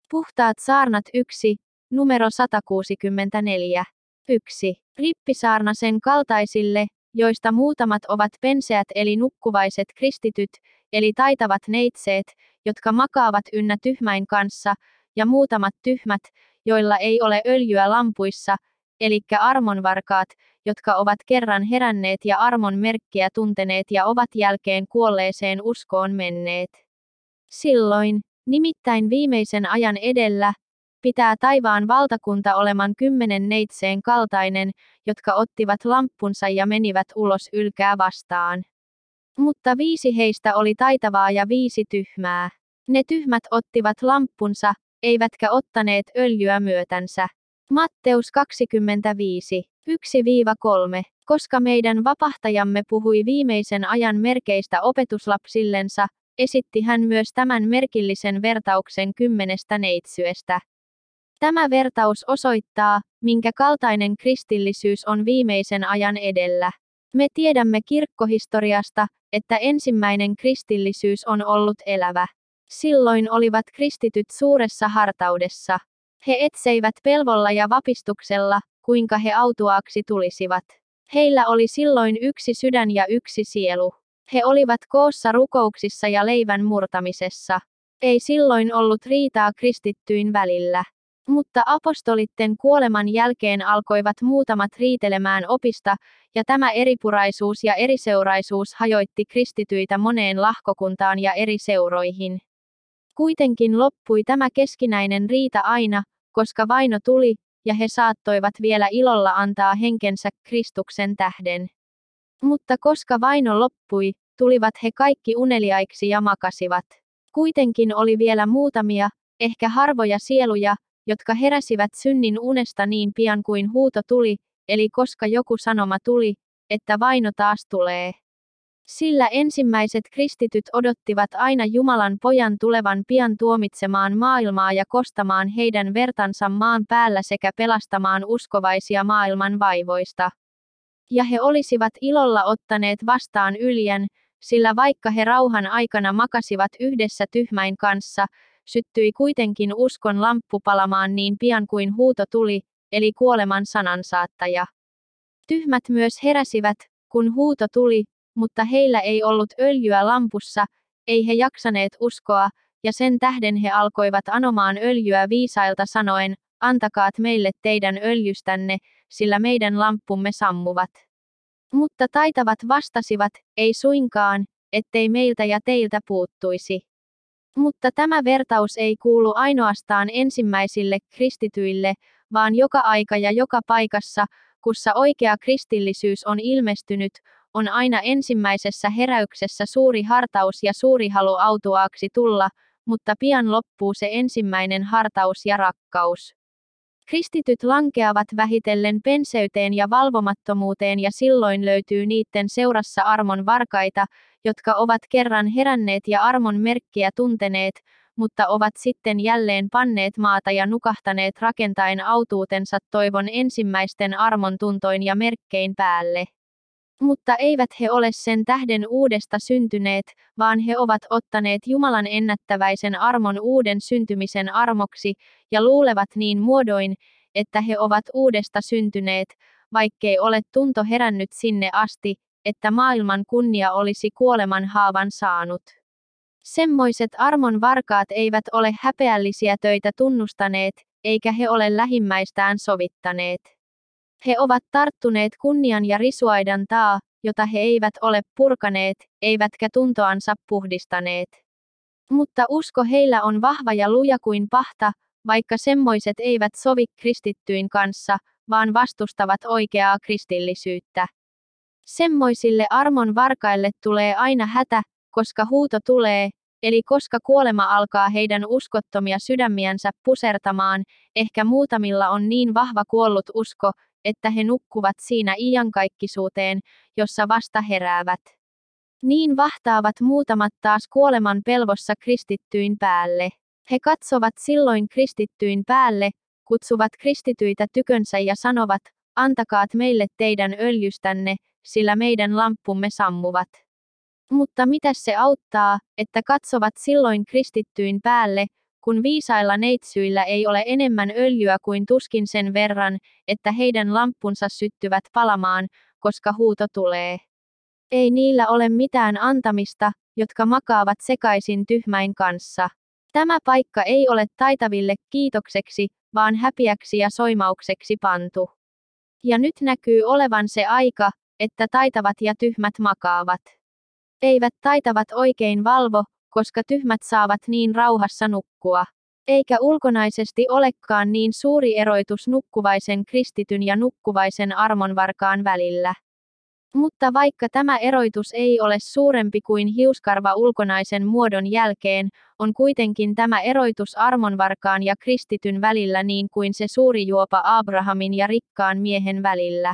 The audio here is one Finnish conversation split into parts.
Puhtaat saarnat 1, numero 164. 1. Rippisaarna sen kaltaisille, joista muutamat ovat penseät eli nukkuvaiset kristityt, eli taitavat neitseet, jotka makaavat ynnä tyhmäin kanssa, ja muutamat tyhmät, joilla ei ole öljyä lampuissa, elikkä armonvarkaat, jotka ovat kerran heränneet ja armon merkkiä tunteneet ja ovat jälkeen kuolleeseen uskoon menneet. Silloin, nimittäin viimeisen ajan edellä, pitää taivaan valtakunta oleman 10 neitseen kaltainen, jotka ottivat lamppunsa ja menivät ulos ylkää vastaan. Mutta 5 heistä oli taitavaa ja 5 tyhmää. Ne tyhmät ottivat lamppunsa, eivätkä ottaneet öljyä myötänsä. Matteus 25, 1-3. Koska meidän vapahtajamme puhui viimeisen ajan merkeistä opetuslapsillensa, esitti hän myös tämän merkillisen vertauksen 10 neitsyestä. Tämä vertaus osoittaa, minkä kaltainen kristillisyys on viimeisen ajan edellä. Me tiedämme kirkkohistoriasta, että ensimmäinen kristillisyys on ollut elävä. Silloin olivat kristityt suuressa hartaudessa. He etseivät pelvolla ja vapistuksella, kuinka he autuaaksi tulisivat. Heillä oli silloin yksi sydän ja yksi sielu. He olivat koossa rukouksissa ja leivän murtamisessa. Ei silloin ollut riitaa kristittyyn välillä. Mutta apostolitten kuoleman jälkeen alkoivat muutamat riitelemään opista, ja tämä eripuraisuus ja eriseuraisuus hajoitti kristityitä moneen lahkokuntaan ja eri seuroihin. Kuitenkin loppui tämä keskinäinen riita aina, koska vaino tuli, ja he saattoivat vielä ilolla antaa henkensä Kristuksen tähden. Mutta koska vaino loppui, tulivat he kaikki uneliaiksi ja makasivat. Kuitenkin oli vielä muutamia, ehkä harvoja sieluja, jotka heräsivät synnin unesta niin pian kuin huuto tuli, eli koska joku sanoma tuli, että vaino taas tulee. Sillä ensimmäiset kristityt odottivat aina Jumalan pojan tulevan pian tuomitsemaan maailmaa ja kostamaan heidän vertansa maan päällä sekä pelastamaan uskovaisia maailman vaivoista. Ja he olisivat ilolla ottaneet vastaan yljän, sillä vaikka he rauhan aikana makasivat yhdessä tyhmäin kanssa, syttyi kuitenkin uskon lamppu palamaan niin pian kuin huuto tuli, eli kuoleman sanansaattaja. Tyhmät myös heräsivät, kun huuto tuli, mutta heillä ei ollut öljyä lampussa, ei he jaksaneet uskoa, ja sen tähden he alkoivat anomaan öljyä viisailta sanoen, antakaat meille teidän öljystänne, sillä meidän lamppumme sammuvat. Mutta taitavat vastasivat, ei suinkaan, ettei meiltä ja teiltä puuttuisi. Mutta tämä vertaus ei kuulu ainoastaan ensimmäisille kristityille, vaan joka aika ja joka paikassa, kussa oikea kristillisyys on ilmestynyt, on aina ensimmäisessä heräyksessä suuri hartaus ja suuri halu autuaaksi tulla, mutta pian loppuu se ensimmäinen hartaus ja rakkaus. Kristityt lankeavat vähitellen penseyteen ja valvomattomuuteen ja silloin löytyy niiden seurassa armon varkaita, jotka ovat kerran heränneet ja armon merkkiä tunteneet, mutta ovat sitten jälleen panneet maata ja nukahtaneet rakentaen autuutensa toivon ensimmäisten armon tuntoin ja merkkein päälle. Mutta eivät he ole sen tähden uudesta syntyneet, vaan he ovat ottaneet Jumalan ennättäväisen armon uuden syntymisen armoksi, ja luulevat niin muodoin, että he ovat uudesta syntyneet, vaikkei ole tunto herännyt sinne asti, että maailman kunnia olisi kuoleman haavan saanut. Semmoiset armon varkaat eivät ole häpeällisiä töitä tunnustaneet, eikä he ole lähimmäistään sovittaneet. He ovat tarttuneet kunnian ja risuaidan taa, jota he eivät ole purkaneet, eivätkä tuntoansa puhdistaneet. Mutta usko heillä on vahva ja luja kuin pahta, vaikka semmoiset eivät sovi kristittyyn kanssa, vaan vastustavat oikeaa kristillisyyttä. Semmoisille armon varkaille tulee aina hätä, koska huuto tulee, eli koska kuolema alkaa heidän uskottomia sydämiänsä pusertamaan, ehkä muutamilla on niin vahva kuollut usko, että he nukkuvat siinä iankaikkisuuteen, jossa vasta heräävät. Niin vahtaavat muutamat taas kuoleman pelvossa kristittyin päälle. He katsovat silloin kristittyin päälle, kutsuvat kristityitä tykönsä ja sanovat, antakaat meille teidän öljystänne, sillä meidän lamppumme sammuvat. Mutta mitäs se auttaa, että katsovat silloin kristittyin päälle, kun viisailla neitsyillä ei ole enemmän öljyä kuin tuskin sen verran, että heidän lamppunsa syttyvät palamaan, koska huuto tulee. Ei niillä ole mitään antamista, jotka makaavat sekaisin tyhmäin kanssa. Tämä paikka ei ole taitaville kiitokseksi, vaan häpiäksi ja soimaukseksi pantu. Ja nyt näkyy olevan se aika, että taitavat ja tyhmät makaavat. Eivät taitavat oikein valvo, koska tyhmät saavat niin rauhassa nukkua. Eikä ulkonaisesti olekaan niin suuri eroitus nukkuvaisen kristityn ja nukkuvaisen armonvarkaan välillä. Mutta vaikka tämä eroitus ei ole suurempi kuin hiuskarva ulkonaisen muodon jälkeen, on kuitenkin tämä eroitus armonvarkaan ja kristityn välillä niin kuin se suuri juopa Abrahamin ja rikkaan miehen välillä.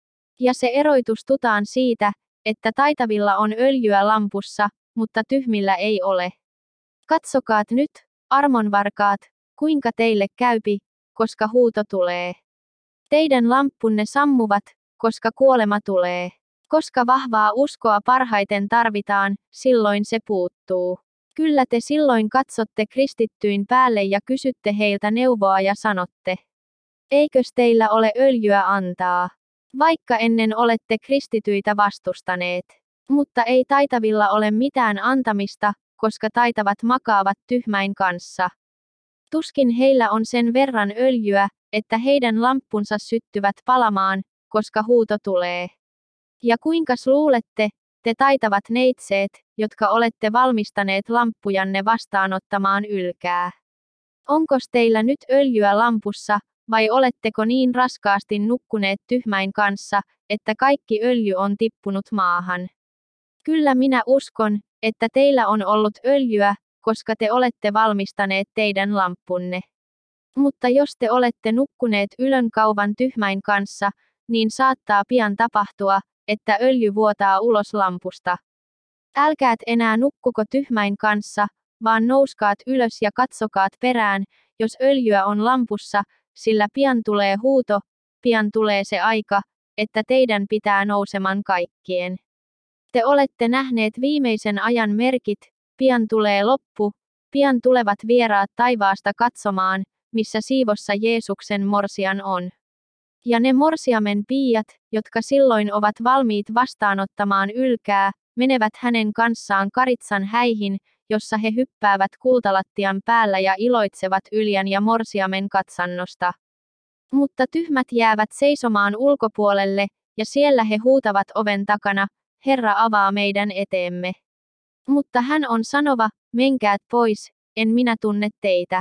Ja se eroitus tutaan siitä, että taitavilla on öljyä lampussa, mutta tyhmillä ei ole. Katsokaat nyt, armonvarkaat, kuinka teille käypi, koska huuto tulee. Teidän lamppunne sammuvat, koska kuolema tulee. Koska vahvaa uskoa parhaiten tarvitaan, silloin se puuttuu. Kyllä te silloin katsotte kristittyyn päälle ja kysytte heiltä neuvoa ja sanotte: eikös teillä ole öljyä antaa? Vaikka ennen olette kristityitä vastustaneet. Mutta ei taitavilla ole mitään antamista, koska taitavat makaavat tyhmäin kanssa. Tuskin heillä on sen verran öljyä, että heidän lamppunsa syttyvät palamaan, koska huuto tulee. Ja kuinkas luulette, te taitavat neitseet, jotka olette valmistaneet lamppujanne vastaanottamaan ylkää? Onkos teillä nyt öljyä lampussa, vai oletteko niin raskaasti nukkuneet tyhmäin kanssa, että kaikki öljy on tippunut maahan? Kyllä minä uskon, että teillä on ollut öljyä, koska te olette valmistaneet teidän lamppunne. Mutta jos te olette nukkuneet ylön kauvan tyhmäin kanssa, niin saattaa pian tapahtua, että öljy vuotaa ulos lampusta. Älkäät enää nukkuko tyhmäin kanssa, vaan nouskaat ylös ja katsokaat perään, jos öljyä on lampussa, sillä pian tulee huuto, pian tulee se aika, että teidän pitää nouseman kaikkien. Te olette nähneet viimeisen ajan merkit, pian tulee loppu, pian tulevat vieraat taivaasta katsomaan, missä siivossa Jeesuksen morsian on. Ja ne morsiamen piiat, jotka silloin ovat valmiit vastaanottamaan ylkää, menevät hänen kanssaan Karitsan häihin, jossa he hyppäävät kultalattian päällä ja iloitsevat Yljän ja morsiamen katsannosta. Mutta tyhmät jäävät seisomaan ulkopuolelle, ja siellä he huutavat oven takana: Herra, avaa meidän eteemme. Mutta hän on sanova: menkäät pois, en minä tunne teitä.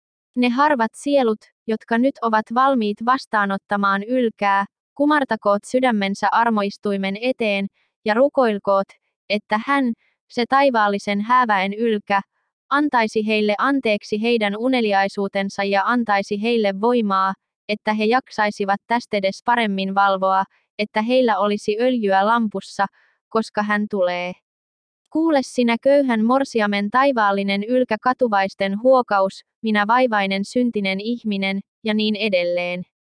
Ne harvat sielut, jotka nyt ovat valmiit vastaanottamaan ylkää, kumartakoot sydämensä armoistuimen eteen, ja rukoilkoot, että hän, se taivaallisen hääväen ylkä, antaisi heille anteeksi heidän uneliaisuutensa ja antaisi heille voimaa, että he jaksaisivat tästedes paremmin valvoa, että heillä olisi öljyä lampussa, koska hän tulee. Kuule sinä köyhän morsiamen taivaallinen ylkä katuvaisten huokaus, minä vaivainen syntinen ihminen, ja niin edelleen.